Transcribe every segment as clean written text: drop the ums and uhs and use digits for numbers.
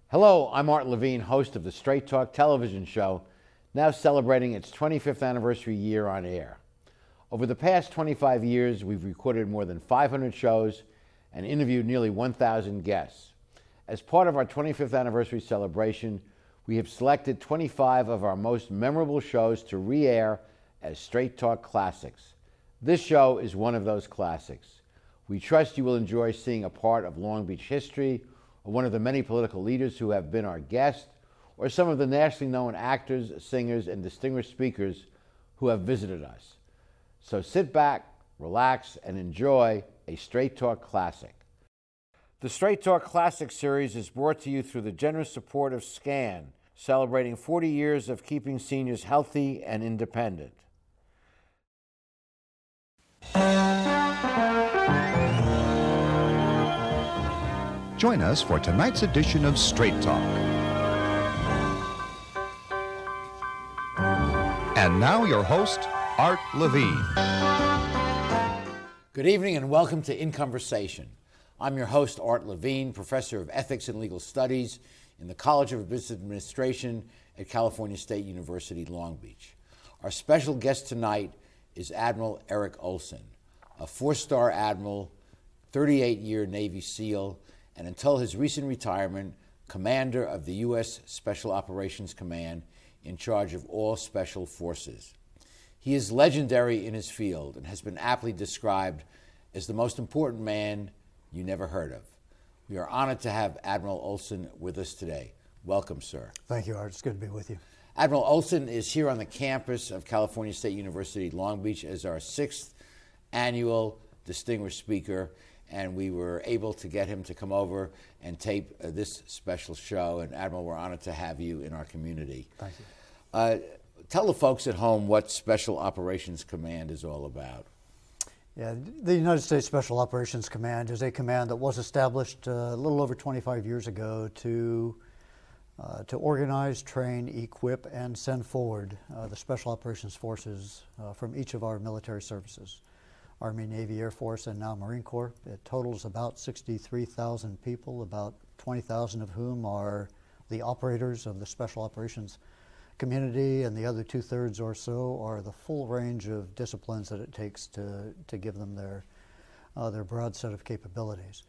Hello, I'm Art Levine, host of the Straight Talk television show, now celebrating its 25th anniversary year on air. Over the past 25 years, we've recorded more than 500 shows and interviewed nearly 1,000 guests. As part of our 25th anniversary celebration, we have selected 25 of our most memorable shows to re-air as Straight Talk classics. This show is one of those classics. We trust you will enjoy seeing a part of Long Beach history, or one of the many political leaders who have been our guests, or some of the nationally known actors, singers, and distinguished speakers who have visited us. So sit back, relax, and enjoy a Straight Talk classic. The Straight Talk Classic series is brought to you through the generous support of SCAN, celebrating 40 years of keeping seniors healthy and independent. Join us for tonight's edition of Straight Talk. And now your host, Art Levine. Good evening and welcome to In Conversation. I'm your host, Art Levine, professor of ethics and legal studies in the College of Business Administration at California State University, Long Beach. Our special guest tonight is Admiral Eric Olson, a four-star admiral, 38-year Navy SEAL, and until his recent retirement, commander of the U.S. Special Operations Command in charge of all special forces. He is legendary in his field and has been aptly described as the most important man you never heard of. We are honored to have Admiral Olson with us today. Welcome, sir. Thank you, Art. It's good to be with you. Admiral Olson is here on the campus of California State University, Long Beach, as our 6th annual distinguished speaker, and we were able to get him to come over and tape this special show. And Admiral, we're honored to have you in our community. Thank you. Tell the folks at home what Special Operations Command is all about. Yeah, the United States Special Operations Command is a command that was established a little over 25 years ago to organize, train, equip, and send forward the Special Operations Forces from each of our military services. Army, Navy, Air Force, and now Marine Corps. It totals about 63,000 people, about 20,000 of whom are the operators of the Special Operations community, and the other two-thirds or so are the full range of disciplines that it takes to give them their broad set of capabilities.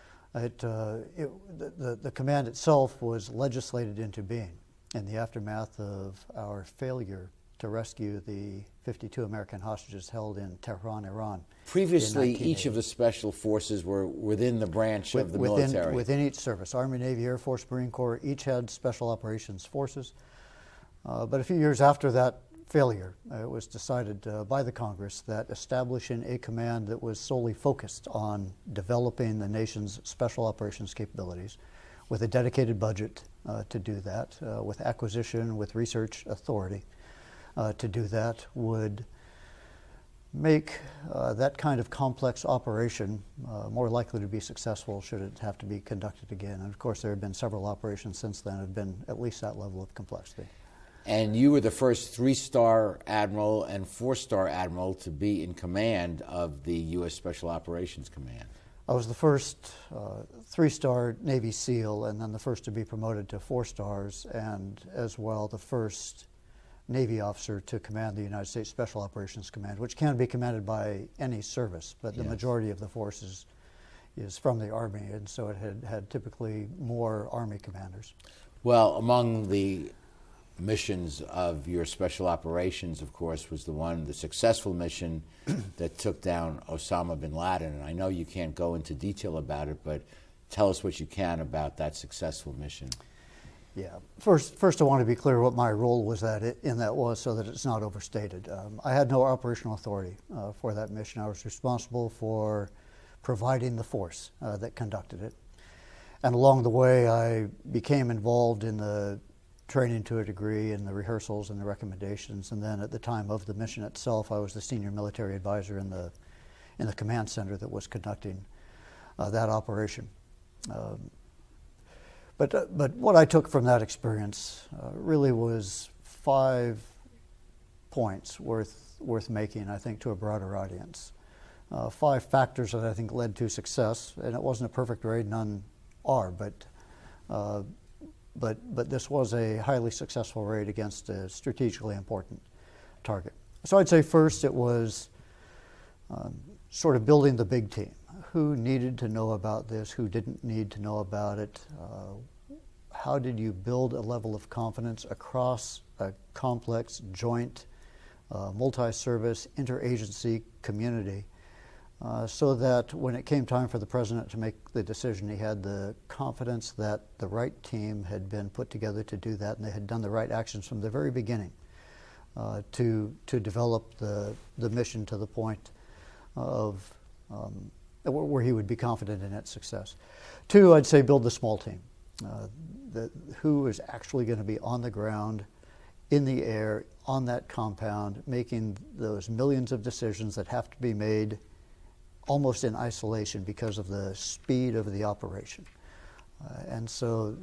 The command itself was legislated into being in the aftermath of our failure to rescue the 52 American hostages held in Tehran, Iran. Previously, each of the special forces were within the branch of the military. Within each service, Army, Navy, Air Force, Marine Corps, each had special operations forces. But a few years after that failure, it was decided by the Congress that establishing a command that was solely focused on developing the nation's special operations capabilities with a dedicated budget to do that, with acquisition, with research authority, to do that would make that kind of complex operation more likely to be successful should it have to be conducted again. And of course, there have been several operations since then that have been at least that level of complexity. And you were the first 3-star admiral and 4-star admiral to be in command of the U.S. Special Operations Command. I was the first 3-star Navy SEAL, and then the first to be promoted to 4 stars, and as well the first Navy officer to command the United States Special Operations Command, which can be commanded by any service, but the majority of the forces is from the Army, and so it had typically more Army commanders. Well, among the missions of your special operations, of course, was the successful mission that took down Osama bin Laden. And I know you can't go into detail about it, but tell us what you can about that successful mission. Yeah. First, I want to be clear what my role was in that was so that it's not overstated. I had no operational authority for that mission. I was responsible for providing the force that conducted it. And along the way, I became involved in the training to a degree, and the rehearsals and the recommendations. And then at the time of the mission itself, I was the senior military advisor in the command center that was conducting that operation. But what I took from that experience really was 5 points worth making, I think, to a broader audience. 5 factors that I think led to success, and it wasn't a perfect grade, none are, but but this was a highly successful raid against a strategically important target. So I'd say first it was sort of building the big team. Who needed to know about this? Who didn't need to know about it? How did you build a level of confidence across a complex, joint, multi-service, interagency community so that when it came time for the president to make the decision, he had the confidence that the right team had been put together to do that, and they had done the right actions from the very beginning to develop the mission to the point of where he would be confident in its success. Two, I'd say build the small team. Who is actually going to be on the ground, in the air, on that compound, making those millions of decisions that have to be made almost in isolation because of the speed of the operation. And so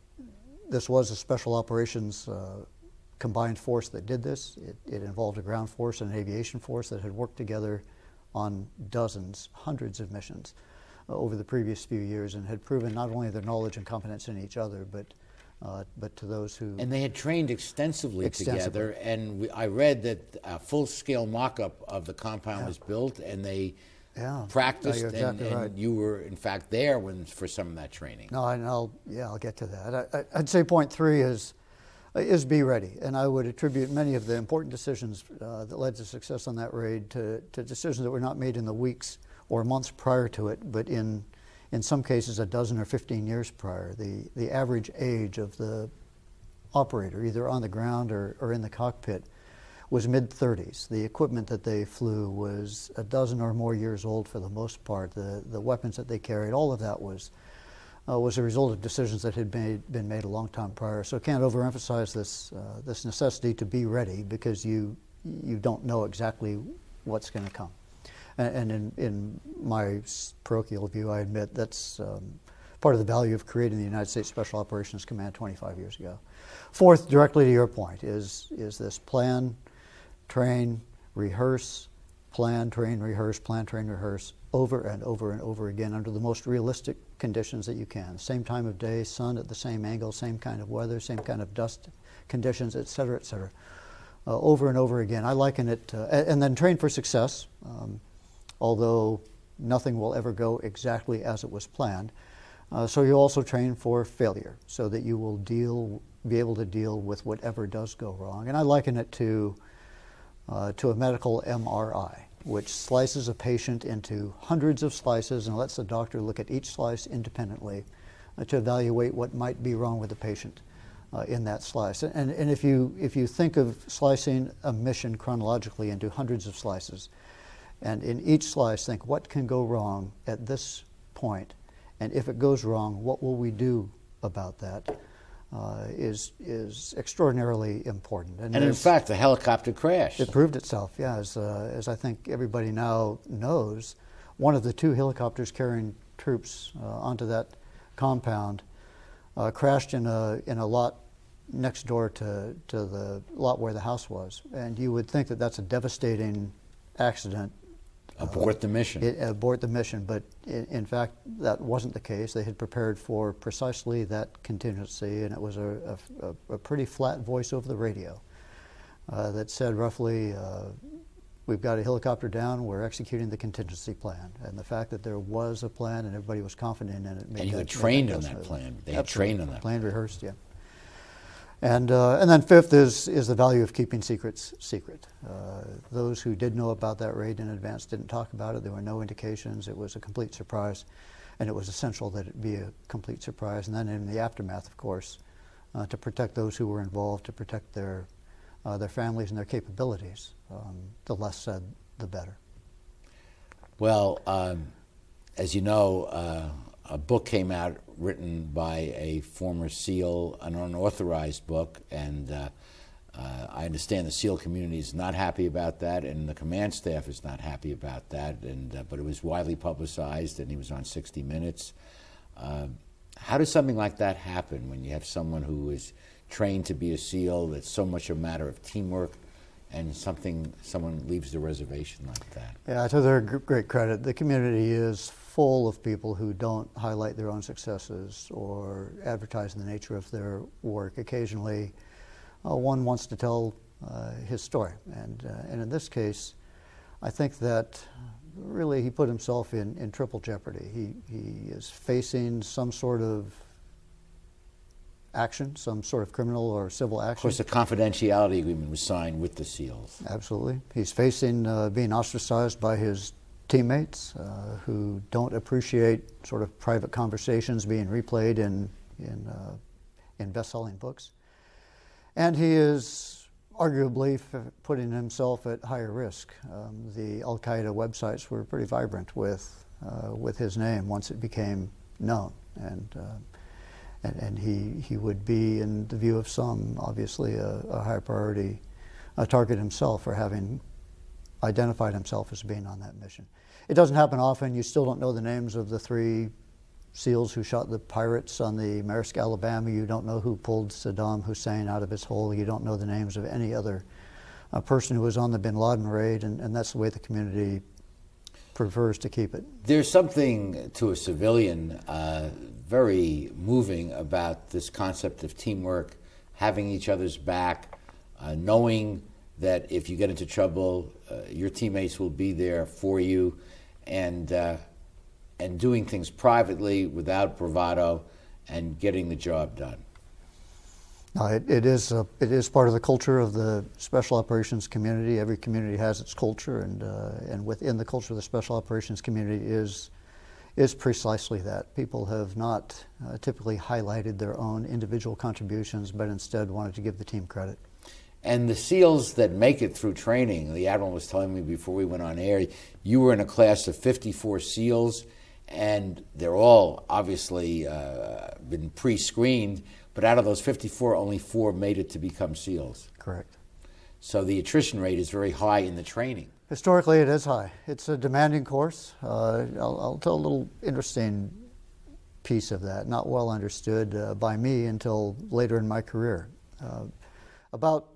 this was a special operations combined force that did this. It involved a ground force and an aviation force that had worked together on dozens, hundreds of missions over the previous few years and had proven not only their knowledge and competence in each other, but to those who... And they had trained extensively. Together, and I read that a full-scale mock-up of the compound was built, and they practiced, you're exactly right. And you were, in fact, there for some of that training. No, I'll get to that. I'd say point three is be ready, and I would attribute many of the important decisions that led to success on that raid to decisions that were not made in the weeks or months prior to it, but in some cases a dozen or 15 years prior. The average age of the operator, either on the ground or in the cockpit, was mid-30s. The equipment that they flew was a dozen or more years old for the most part. The weapons that they carried, all of that was a result of decisions that had been made a long time prior. So I can't overemphasize this necessity to be ready, because you don't know exactly what's going to come. And in my parochial view, I admit that's part of the value of creating the United States Special Operations Command 25 years ago. Fourth, directly to your point, is this plan, train, rehearse, plan, train, rehearse, plan, train, rehearse, over and over and over again under the most realistic conditions that you can. Same time of day, sun at the same angle, same kind of weather, same kind of dust conditions, et cetera, over and over again. I liken it, and then train for success, although nothing will ever go exactly as it was planned. So you also train for failure, so that you will be able to deal with whatever does go wrong. And I liken it to a medical MRI, which slices a patient into hundreds of slices and lets the doctor look at each slice independently to evaluate what might be wrong with the patient in that slice. And if you think of slicing a mission chronologically into hundreds of slices, and in each slice think what can go wrong at this point, and if it goes wrong, what will we do about that, is extraordinarily important. And in fact, the helicopter crashed. It proved itself, yeah. As I think everybody now knows, one of the two helicopters carrying troops onto that compound crashed in a lot next door to the lot where the house was. And you would think that that's a devastating accident. Abort the mission. Abort the mission, but in fact that wasn't the case. They had prepared for precisely that contingency, and it was a pretty flat voice over the radio that said roughly, we've got a helicopter down, we're executing the contingency plan. And the fact that there was a plan and everybody was confident in it. And you had trained on that plan. They had trained on that. Planned, rehearsed, yeah. And then fifth is the value of keeping secrets secret. Those who did know about that raid in advance didn't talk about it. There were no indications. It was a complete surprise, and it was essential that it be a complete surprise. And then in the aftermath, of course, to protect those who were involved, to protect their families and their capabilities. The less said, the better. Well, as you know, a book came out written by a former SEAL, an unauthorized book, and I understand the SEAL community is not happy about that, and the command staff is not happy about that, but it was widely publicized, and he was on 60 Minutes. How does something like that happen when you have someone who is trained to be a SEAL, that's so much a matter of teamwork, and someone leaves the reservation like that? Yeah, to their great credit, the community is full of people who don't highlight their own successes or advertise the nature of their work. Occasionally, one wants to tell his story, and in this case, I think that really he put himself in triple jeopardy. He is facing some sort of action, some sort of criminal or civil action. Of course, the confidentiality agreement was signed with the SEALs. Absolutely. He's facing being ostracized by his teammates who don't appreciate sort of private conversations being replayed in best-selling books. And he is arguably putting himself at higher risk. The Al-Qaeda websites were pretty vibrant with his name once it became known. And he would be, in the view of some, obviously a high priority target himself for having identified himself as being on that mission. It doesn't happen often. You still don't know the names of the 3 SEALs who shot the pirates on the Maersk, Alabama. You don't know who pulled Saddam Hussein out of his hole. You don't know the names of any other person who was on the bin Laden raid, and that's the way the community prefers to keep it. There's something to a civilian very moving about this concept of teamwork, having each other's back, knowing that if you get into trouble, your teammates will be there for you, and doing things privately without bravado and getting the job done. It is part of the culture of the Special Operations community. Every community has its culture, and within the culture of the Special Operations community is precisely that. People have not typically highlighted their own individual contributions, but instead wanted to give the team credit. And the SEALs that make it through training, the Admiral was telling me before we went on air, you were in a class of 54 SEALs, and they're all obviously been pre-screened, but out of those 54, only 4 made it to become SEALs. Correct. So the attrition rate is very high in the training. Historically, it is high. It's a demanding course. I'll tell a little interesting piece of that, not well understood by me until later in my career. About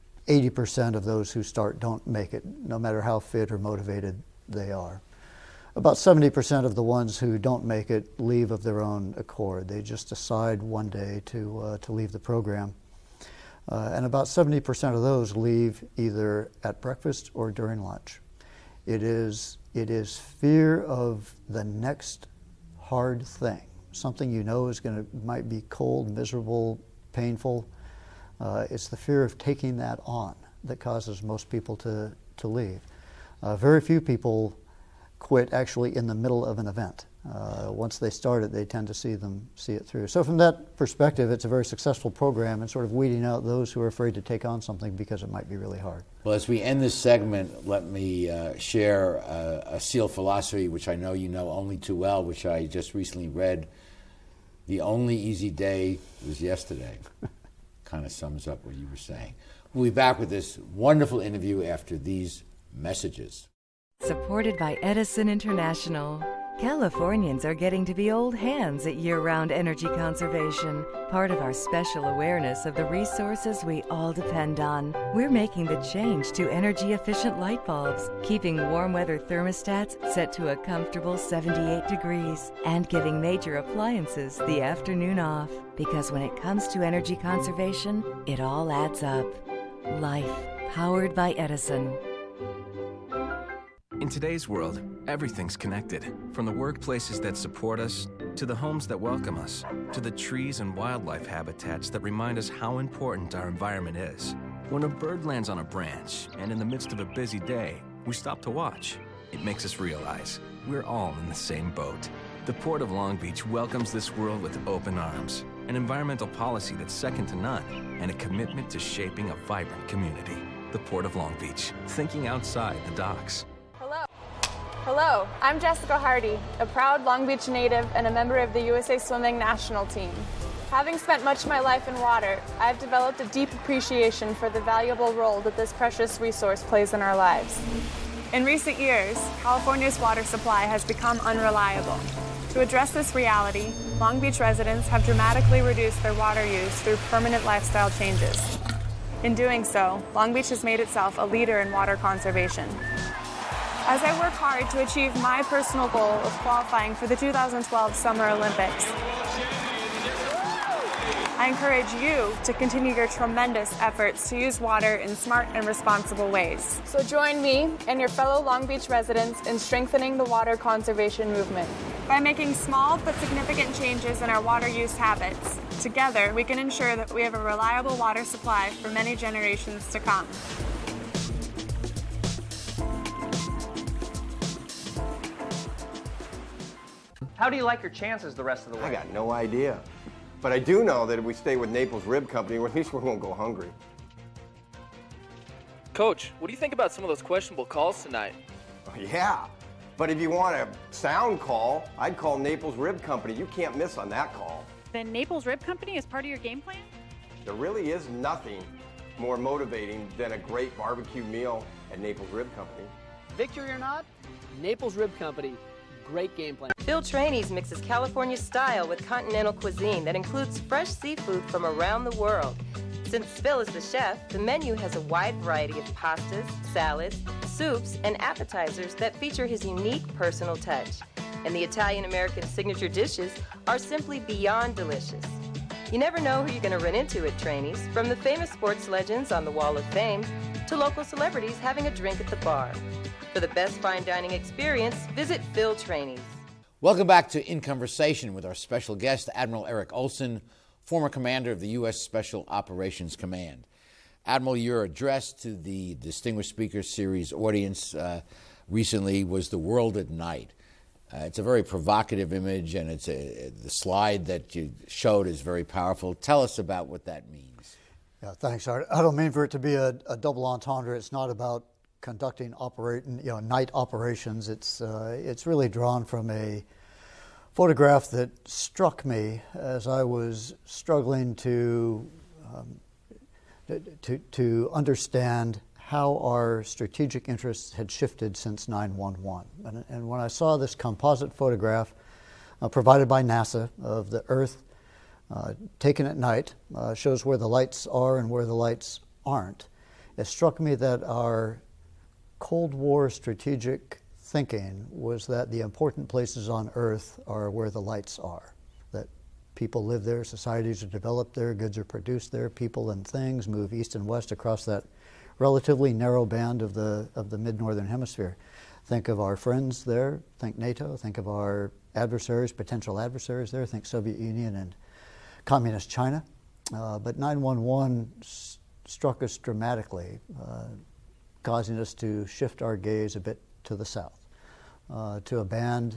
80% of those who start don't make it, no matter how fit or motivated they are. About 70% of the ones who don't make it leave of their own accord. They just decide one day to leave the program. And about 70% of those leave either at breakfast or during lunch. It is fear of the next hard thing, something you know might be cold, miserable, painful. It's the fear of taking that on that causes most people to leave. Very few people quit actually in the middle of an event. Once they start it, they tend to see it through. So from that perspective, it's a very successful program in sort of weeding out those who are afraid to take on something because it might be really hard. Well, as we end this segment, let me share a SEAL philosophy, which I know you know only too well, which I just recently read. The only easy day was yesterday. Kind of sums up what you were saying. We'll be back with this wonderful interview after these messages. Supported by Edison International. Californians are getting to be old hands at year-round energy conservation, part of our special awareness of the resources we all depend on. We're making the change to energy-efficient light bulbs, keeping warm weather thermostats set to a comfortable 78 degrees, and giving major appliances the afternoon off. Because when it comes to energy conservation, it all adds up. Life, powered by Edison. In today's world, everything's connected. From the workplaces that support us, to the homes that welcome us, to the trees and wildlife habitats that remind us how important our environment is. When a bird lands on a branch, and in the midst of a busy day, we stop to watch, it makes us realize we're all in the same boat. The Port of Long Beach welcomes this world with open arms, an environmental policy that's second to none, and a commitment to shaping a vibrant community. The Port of Long Beach, thinking outside the docks. Hello, I'm Jessica Hardy, a proud Long Beach native and a member of the USA Swimming national team. Having spent much of my life in water, I've developed a deep appreciation for the valuable role that this precious resource plays in our lives. In recent years, California's water supply has become unreliable. To address this reality, Long Beach residents have dramatically reduced their water use through permanent lifestyle changes. In doing so, Long Beach has made itself a leader in water conservation. as I work hard to achieve my personal goal of qualifying for the 2012 Summer Olympics. I encourage you to continue your tremendous efforts to use water in smart and responsible ways. So join me and your fellow Long Beach residents in strengthening the water conservation movement. By making small but significant changes in our water use habits, together we can ensure that we have a reliable water supply for many generations to come. How do you like your chances the rest of the way? I got no idea. But I do know that if we stay with Naples Rib Company, at least we won't go hungry. Coach, what do you think about some of those questionable calls tonight? Yeah, but if you want a sound call, I'd call Naples Rib Company. You can't miss on that call. Then Naples Rib Company is part of your game plan? There really is nothing more motivating than a great barbecue meal at Naples Rib Company. Victory or not, Naples Rib Company. Great game plan. Phil Trainees mixes California style with continental cuisine that includes fresh seafood from around the world. Since Phil is the chef, the menu has a wide variety of pastas, salads, soups, and appetizers that feature his unique personal touch. And the Italian-American signature dishes are simply beyond delicious. You never know who you're going to run into at Trainees, from the famous sports legends on the Wall of Fame to local celebrities having a drink at the bar. For the best fine dining experience, visit Phil Trainees. Welcome back to In Conversation with our special guest, Admiral Eric Olson, former commander of the U.S. Special Operations Command. Admiral, your address to the Distinguished Speakers Series audience recently was The World at Night. It's a very provocative image, and the slide that you showed is very powerful. Tell us about what that means. Yeah, thanks, Art. I don't mean for it to be a double entendre. It's not about conducting night operations. It's really drawn from a photograph that struck me as I was struggling to understand how our strategic interests had shifted since 9/11. And when I saw this composite photograph provided by NASA of the Earth taken at night, shows where the lights are and where the lights aren't, it struck me that our Cold War strategic thinking was that the important places on Earth are where the lights are, that people live there, societies are developed there, goods are produced there, people and things move east and west across that relatively narrow band of the mid-northern hemisphere. Think of our friends there, think NATO, think of our adversaries, potential adversaries there, think Soviet Union and Communist China. But 9/11 struck us dramatically, causing us to shift our gaze a bit to the south, to a band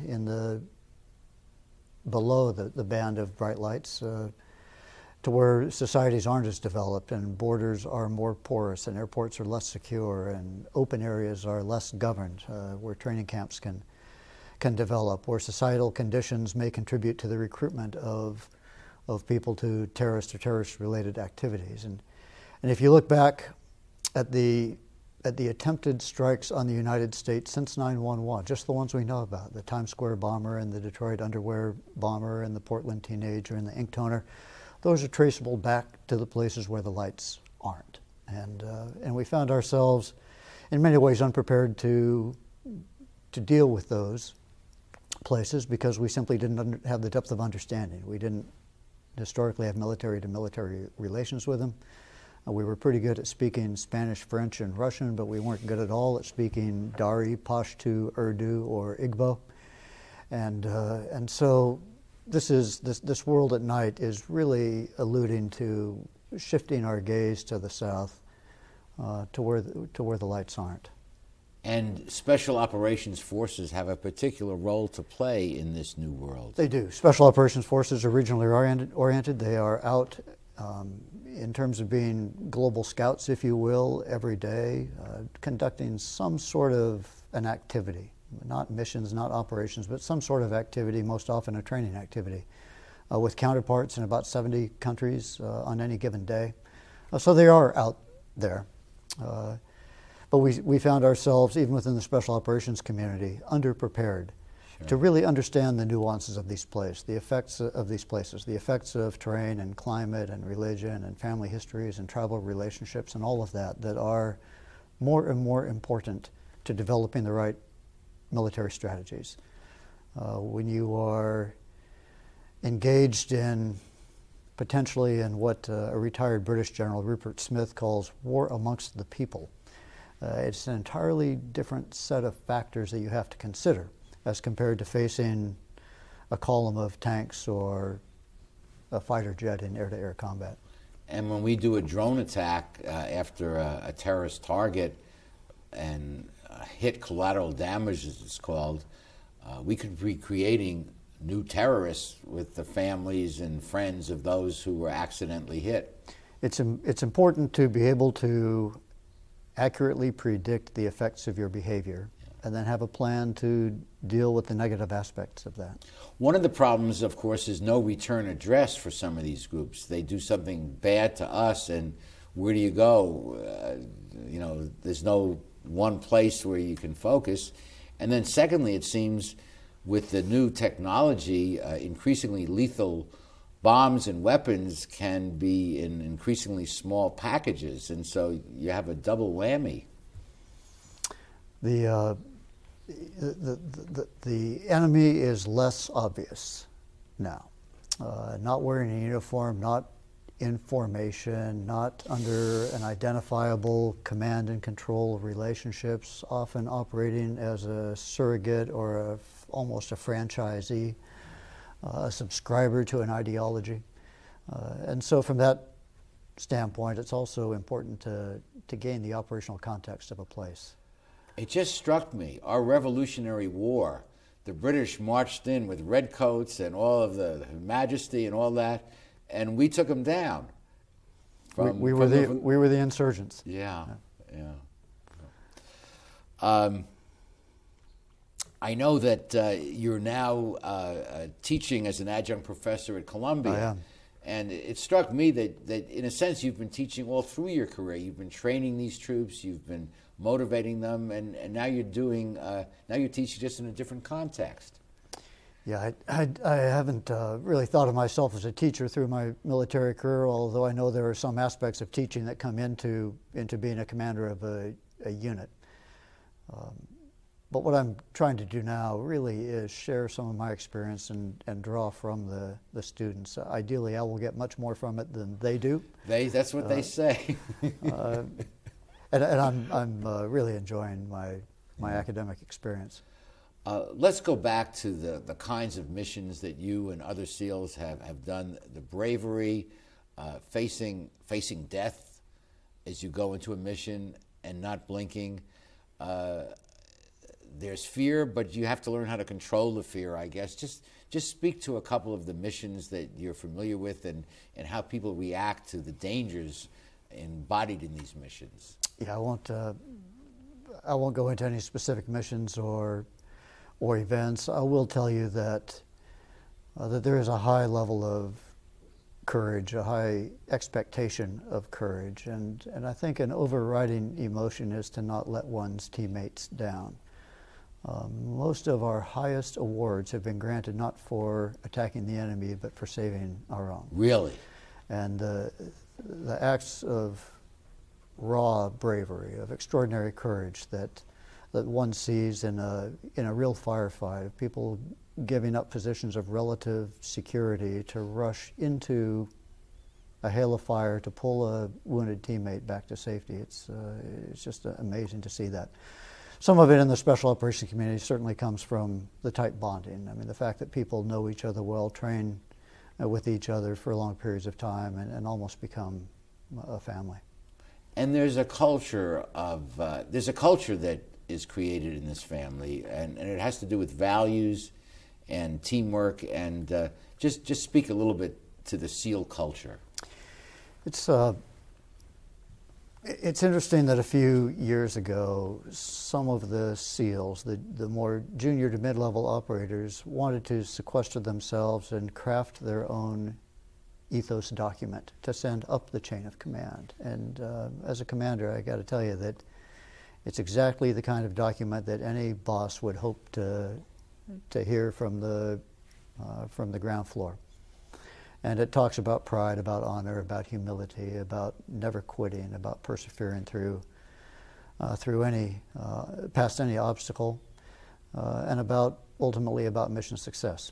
below the band of bright lights, to where societies aren't as developed and borders are more porous and airports are less secure and open areas are less governed, where training camps can develop, where societal conditions may contribute to the recruitment of people to terrorist or terrorist-related activities. And if you look back at the attempted strikes on the United States since 9/11, just the ones we know about, the Times Square bomber and the Detroit underwear bomber and the Portland teenager and the ink toner, those are traceable back to the places where the lights aren't. And we found ourselves in many ways unprepared to deal with those places because we simply didn't have the depth of understanding. We didn't historically have military-to-military relations with them. We were pretty good at speaking Spanish, French, and Russian, but we weren't good at all at speaking Dari, Pashto, Urdu, or Igbo. And so this world at night is really alluding to shifting our gaze to the south, to where the lights aren't. And Special Operations Forces have a particular role to play in this new world. They do. Special Operations Forces are regionally oriented. They are out in terms of being global scouts, if you will, every day, conducting some sort of an activity, not missions, not operations, but some sort of activity, most often a training activity, with counterparts in about 70 countries on any given day. So they are out there. But we found ourselves, even within the special operations community, underprepared to really understand the nuances of these places, the effects of these places, the effects of terrain and climate and religion and family histories and tribal relationships and all of that are more and more important to developing the right military strategies. When you are engaged in potentially in what a retired British General Rupert Smith calls war amongst the people, it's an entirely different set of factors that you have to consider as compared to facing a column of tanks or a fighter jet in air-to-air combat. And when we do a drone attack after a terrorist target and hit collateral damage, as it's called, we could be creating new terrorists with the families and friends of those who were accidentally hit. It's important to be able to accurately predict the effects of your behavior and then have a plan to deal with the negative aspects of that. One of the problems, of course, is no return address for some of these groups. They do something bad to us, and where do you go? You know, there's no one place where you can focus. And then secondly, it seems with the new technology, increasingly lethal bombs and weapons can be in increasingly small packages, and so you have a double whammy. The enemy is less obvious now. Not wearing a uniform, not in formation, not under an identifiable command and control relationships, often operating as a surrogate or almost a franchisee, a subscriber to an ideology. And so from that standpoint, it's also important to gain the operational context of a place. It just struck me, our Revolutionary War, the British marched in with red coats and all of the majesty and all that, and we took them down. We were the insurgents. Yeah. I know that you're now teaching as an adjunct professor at Columbia. I am. And it struck me that in a sense you've been teaching all through your career. You've been training these troops, you've been motivating them, and now you're doing now you're teaching just in a different context. Yeah, I haven't really thought of myself as a teacher through my military career, although I know there are some aspects of teaching that come into being a commander of a unit. But what I'm trying to do now really is share some of my experience and draw from the students. Ideally, I will get much more from it than they do. That's what they say. And I'm really enjoying my academic experience. Let's go back to the kinds of missions that you and other SEALs have done. The bravery, facing death as you go into a mission and not blinking. There's fear, but you have to learn how to control the fear, I guess. Just speak to a couple of the missions that you're familiar with and how people react to the dangers embodied in these missions. Yeah, I won't go into any specific missions or events. I will tell you that there is a high level of courage, a high expectation of courage, and I think an overriding emotion is to not let one's teammates down. Most of our highest awards have been granted not for attacking the enemy, but for saving our own. Really? And the acts of raw bravery, of extraordinary courage that one sees in a real firefight, of people giving up positions of relative security to rush into a hail of fire to pull a wounded teammate back to safety. It's just amazing to see that. Some of it in the special operations community certainly comes from the tight bonding. I mean, the fact that people know each other well, train with each other for long periods of time, and almost become a family. And there's a culture that is created in this family, and it has to do with values and teamwork. And just speak a little bit to the SEAL culture. It's interesting that a few years ago, some of the SEALs, the more junior to mid-level operators, wanted to sequester themselves and craft their own ethos document to send up the chain of command. And as a commander, I got to tell you that it's exactly the kind of document that any boss would hope to hear from the ground floor. And it talks about pride, about honor, about humility, about never quitting, about persevering through past any obstacle. and ultimately about mission success.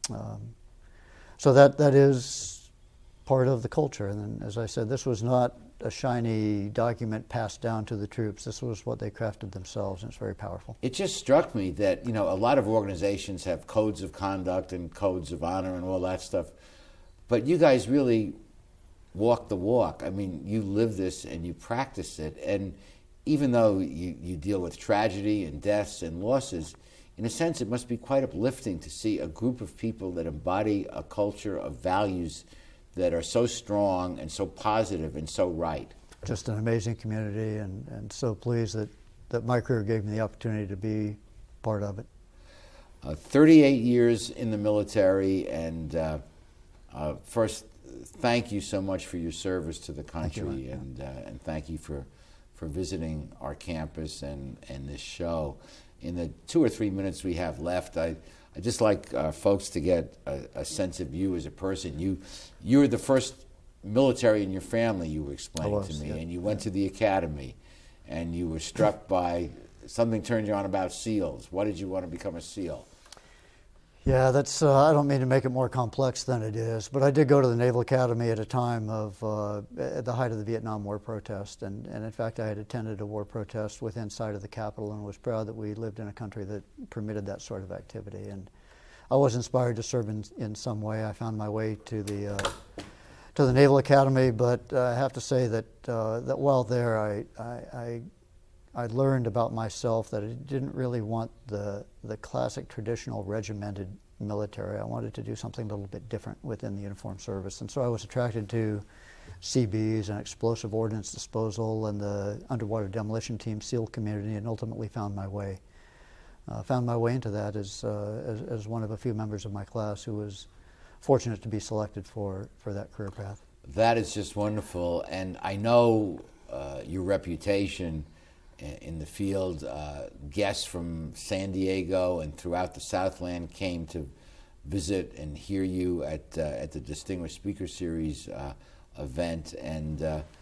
So that is part of the culture. And then, as I said, this was not a shiny document passed down to the troops. This was what they crafted themselves, and it's very powerful. It just struck me that, you know, a lot of organizations have codes of conduct and codes of honor and all that stuff, but you guys really walk the walk. I mean, you live this and you practice it, and even though you deal with tragedy and deaths and losses, in a sense it must be quite uplifting to see a group of people that embody a culture of values that are so strong and so positive and so right. Just an amazing community, and so pleased that my career gave me the opportunity to be part of it. 38 years in the military, and first, thank you so much for your service to the country, and thank you for visiting our campus and this show. In the 2 or 3 minutes we have left, I'd just like folks to get a sense of you as a person. You were the first military in your family, you were explaining to me, and you went to the academy, and you were struck by something turned you on about SEALs. Why did you want to become a SEAL? Yeah, that's. I don't mean to make it more complex than it is, but I did go to the Naval Academy at a time of at the height of the Vietnam War protest, and in fact I had attended a war protest within sight of the Capitol and was proud that we lived in a country that permitted that sort of activity. And I was inspired to serve in some way. I found my way to the Naval Academy, but I have to say that while there I learned about myself that I didn't really want the classic traditional regimented military. I wanted to do something a little bit different within the uniformed service. And so I was attracted to CBs and explosive ordnance disposal and the underwater demolition team SEAL community, and ultimately found my way into that as one of a few members of my class who was fortunate to be selected for that career path. That is just wonderful, and I know your reputation in the field. Guests from San Diego and throughout the Southland came to visit and hear you at the Distinguished Speaker Series event, and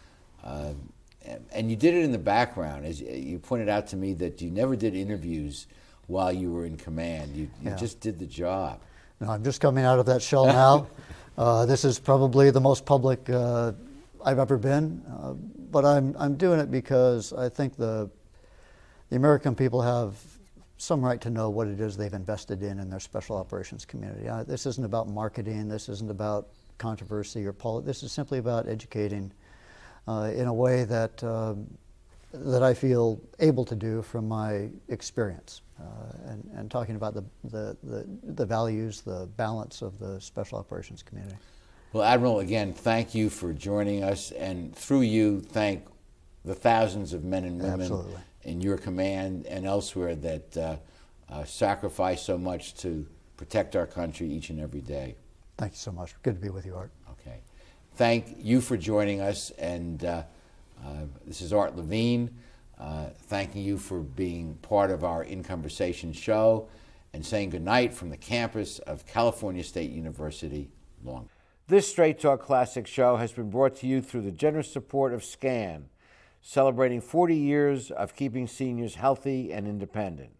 you did it in the background. As you pointed out to me, that you never did interviews while you were in command. You just did the job. No, I'm just coming out of that shell now. This is probably the most public I've ever been, but I'm doing it because I think the American people have some right to know what it is they've invested in their special operations community. This isn't about marketing. This isn't about controversy or politics. This is simply about educating in a way that I feel able to do from my experience, and talking about the values, the balance of the special operations community. Well, Admiral, again, thank you for joining us, and through you, thank the thousands of men and women in your command and elsewhere that sacrifice so much to protect our country each and every day. Thank you so much. Good to be with you, Art. Okay. Thank you for joining us, and this is Art Levine, thanking you for being part of our In Conversation show and saying goodnight from the campus of California State University, Long Beach. This Straight Talk Classic show has been brought to you through the generous support of SCAN, celebrating 40 years of keeping seniors healthy and independent.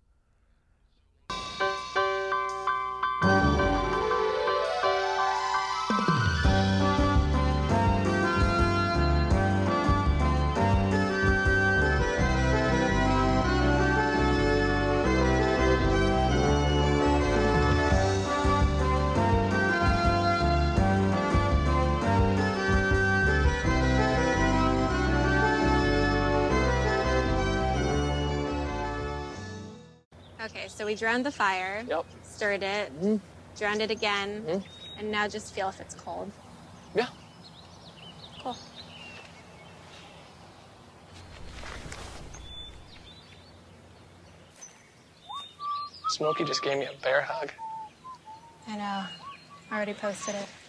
Okay, so we drowned the fire, stirred it, drowned it again, and now just feel if it's cold. Yeah. Cool. Smokey just gave me a bear hug. I know. I already posted it.